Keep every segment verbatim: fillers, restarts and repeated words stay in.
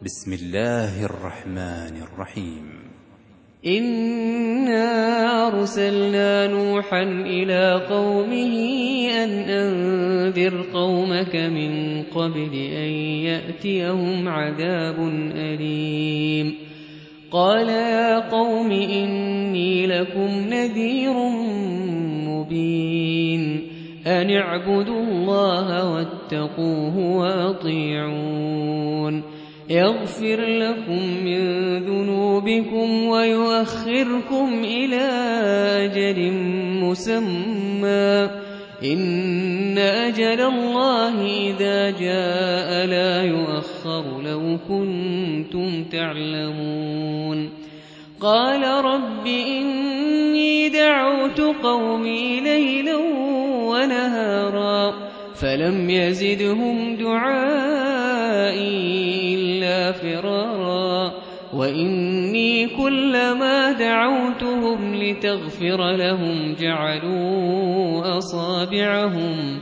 بسم الله الرحمن الرحيم. إنا أرسلنا نوحا إلى قومه أن أنذر قومك من قبل أن يأتيهم عذاب أليم. قال يا قوم إني لكم نذير مبين أن اعبدوا الله واتقوه وأطيعون يغفر لكم من ذنوبكم ويؤخركم إلى أجل مسمى إن أجل الله إذا جاء لا يؤخر لو كنتم تعلمون. قال رب إني دعوت قومي ليلا ونهارا فلم يزدهم دعائي إلا فرارا وإني كلما دعوتهم لتغفر لهم جعلوا أصابعهم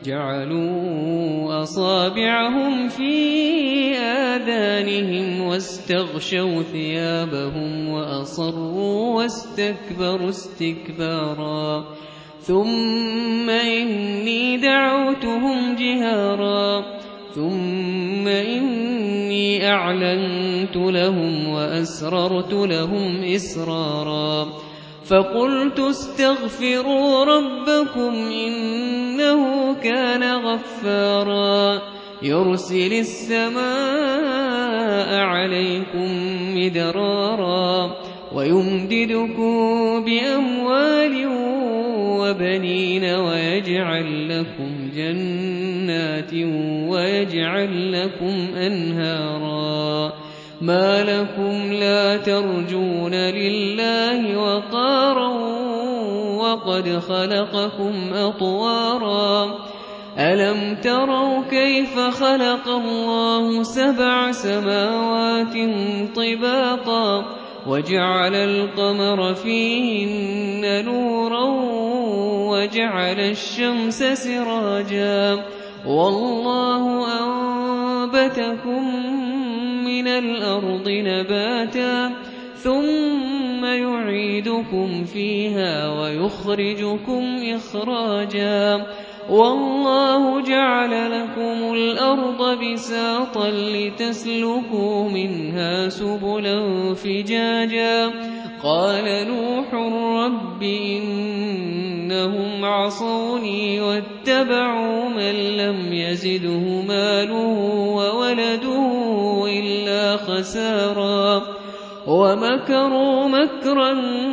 جعلوا أصابعهم في آذانهم واستغشوا ثيابهم وأصروا واستكبروا استكبارا ثم إني دعوتهم جهارا ثم إني أعلنت لهم وأسررت لهم إسرارا فقلت استغفروا ربكم إنه كان غفارا يرسل السماء عليكم مدرارا ويمددكم بأموال وبنين ويجعل لكم جنات ويجعل لكم أنهارا ما لكم لا ترجون لله وقارا وقد خلقكم أطوارا ألم تروا كيف خلق الله سبع سماوات طباقا وجعل القمر فيهن نورا وجعل الشمس سراجا والله أنبتكم من الأرض نباتا ثم يعيدكم فيها ويخرجكم إخراجا والله جعل لكم الأرض بساطا لتسلكوا منها سبلا فجاجا قال نوح رب إنهم عصوني واتبعوا من لم يزده ماله وولده إلا خسارا ومكروا مكرا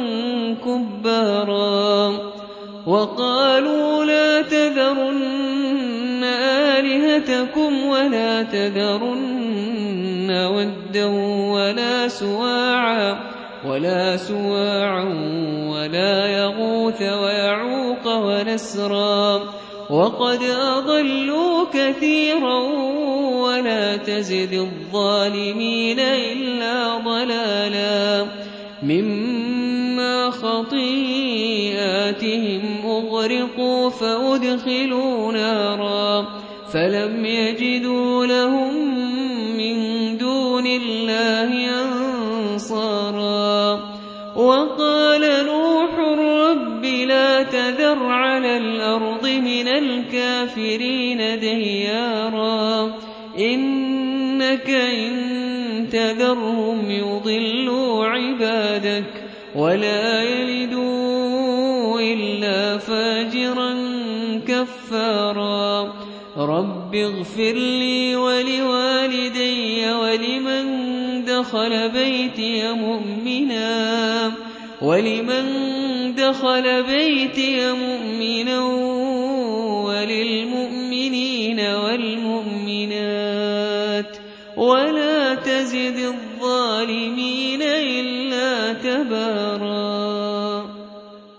كبارا وقالوا لا تذرن آلهتكم ولا تذرن ودا ولا سواعا ولا سواعا ولا يغوث ويعوق ونسرا وقد أضلوا كثيرا ولا تزد الظالمين إلا ضلالا مما خطيئاتهم أغرقوا فأدخلوا نارا فلم يجدوا لهم من دون الله أنصارا وقال نوح رب لا تذر على الأرض من الكافرين ديارا إنك إن تذرهم يضلوا عبادك ولا يلدوا إلا فاجرا كفارا رب اغفر لي ولوالدي ولمن دخل بيتي مؤمنا ولمن دخل بيتي مؤمنا وللمؤمنين والمؤمنات ولا تزد الظالمين إلا تبارا.